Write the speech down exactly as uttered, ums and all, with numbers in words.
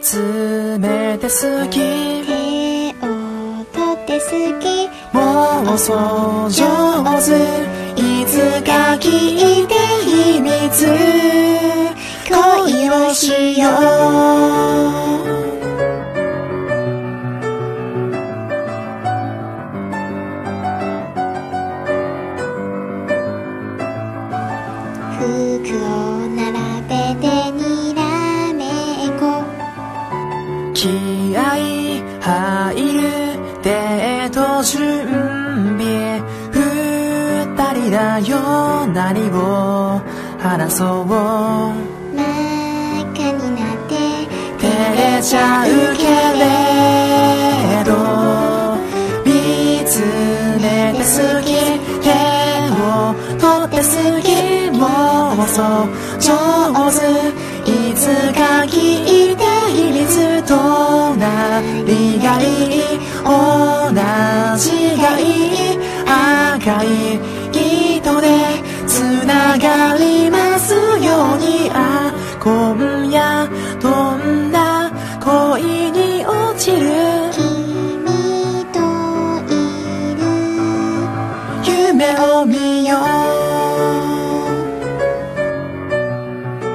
つめて好き、 手を取って好き、 妄想上手、いつか聞いて秘密、恋をしよう。 服を並べてにらめっこ、 気合い入るデート準備、二人だよ何を話そう、 真っ赤になって照れちゃうけれど見つめて好き、手を取って好き、妄想上手、いつか聞いて秘密、隣がいい同じがいい、赤い糸でつながり